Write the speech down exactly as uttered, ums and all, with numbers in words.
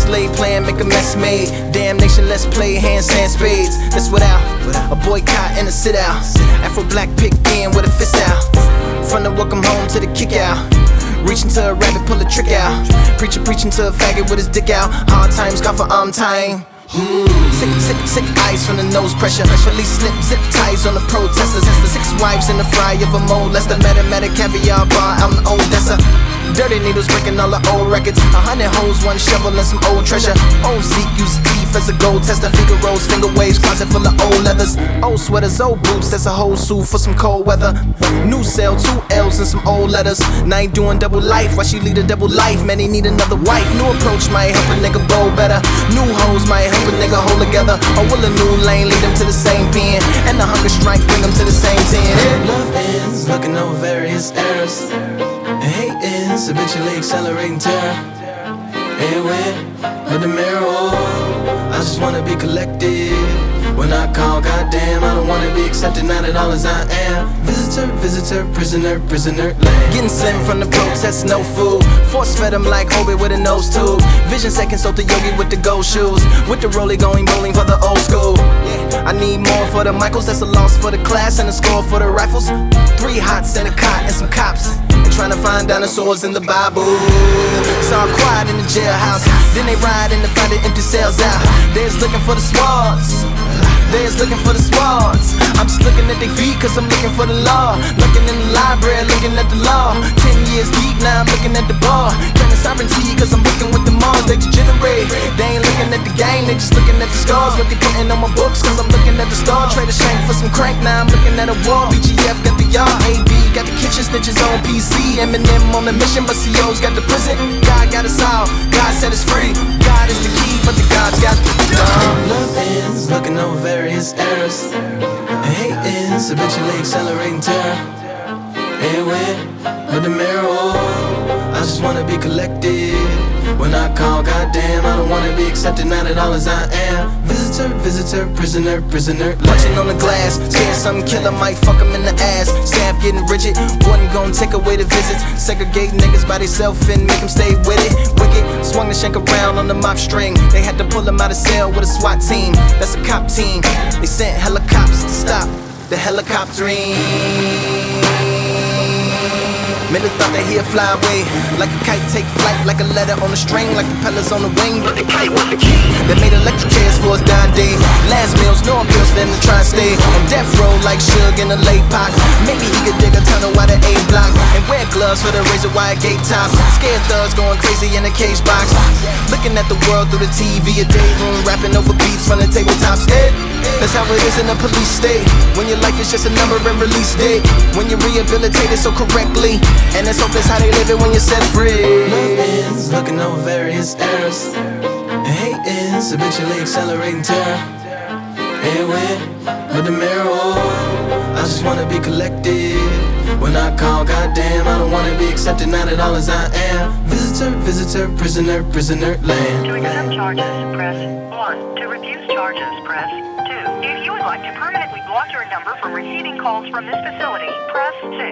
Switchblade plan, make a mess made. Damn nation, let's play handstand spades. That's without a boycott and a sit out. Afro black pick in with a fist out. From the welcome home to the kick out. Reaching to a rabbit, pull a trick out. Preacher preaching to a faggot with his dick out. Hard times call for arm time. Mm. Sick, sick, sick eyes from the nose pressure. Police slip, zip ties on the protesters. Six wives in the fry of a molester. Mathematic caviar bar out in Odessa. Dirty needles breaking all the old records. A hundred hoes, one shovel and some old treasure. Old Zeke used teeth as a gold tester. Figaro's finger waves, closet full of old leathers. Old sweaters, old boots, that's a whole suit for some cold weather. New cell, two L's and some old letters. Now ain't doing double life, why she lead a double life? Man, he need another wife. New approach might help a nigga bowl better. New hoes might help a nigga hold together. Or will a new lane lead them to the same pen? And the hunger strike bring them to the same ten. Love ends, looking over various errors. And hate ends, eventually accelerating terror. And when, with the mirror, oh, I just wanna be collected. When I call, goddamn, I don't wanna be accepted, not at all as I am. Visitor, visitor, prisoner, prisoner, land. Getting slim from the protests, no food. Force fed him like Obi with a nose tube. Vision second, so the yogi with the gold shoes. With the rollie going bowling for the old school. I need more for the Michaels, that's a loss for the class and a score for the rifles. Three hots and a cot and some cops. Trying to find dinosaurs in the Bible. Saw quiet in the jailhouse. Then they ride in to find the empty cells out. They's looking for the smarts. They's looking for the smarts. I'm just looking at their feet cause I'm looking for the law. Looking in the library, looking at the law. Ten years deep, now I'm looking at the bar. Claiming sovereignty cause I'm looking with the Mars. They degenerate. They ain't looking at the game, they just looking at the scars. What they putting on my books cause I'm looking at the star. Trade a shank for some crank, now I'm looking at a wall. B G F got the yard, A B got the kitchen snitches on P C. Eminem on the mission, but C O's got the prison. God got us all, God said it's free. God is the key, but the God's got the dumb. Love ends, looking over various errors. And hate ends, eventually accelerating terror. And when, with the mirror, oh, I just wanna be collected. When I call, goddamn, I don't wanna be accepted, not at all as I am. Visitor, visitor, prisoner, prisoner, punching on the glass, scared some killer might fuck him in the ass. Staff getting rigid, wasn't gonna take away the visits. Segregate niggas by themselves and make them stay with it. Wicked, swung the shank around on the mop string. They had to pull him out of cell with a SWAT team. That's a cop team. They sent helicopters to stop the helicoptering. Men thought that he'd fly away, like a kite take flight, like a letter on a string, like propellers on the wing. But the kite was the key. They made electric chairs for his dying day. Last meals, no appeals for him to try and stay on death row like Suge in a late pot. Maybe he could dig a tunnel while the A block and wear gloves for the razor wire gate tops. Scared thugs going crazy in a cage box, looking at the world through the T V. A day room rapping over beats from the tabletops. Hey, that's how it is in a police state. When your life is just a number and release date. When you're rehabilitated so correctly. And let's hope that's how they live it when you're set free. Love ends, looking over various errors. And hate ends, eventually accelerating terror. And when, with the mirror, oh, I just wanna be collected. When I call, goddamn, I don't wanna be accepted, not at all as I am. Visitor, visitor, prisoner, prisoner, land. To accept charges, press one. To refuse charges, press two. If you would like to permanently block your number from receiving calls from this facility, press six.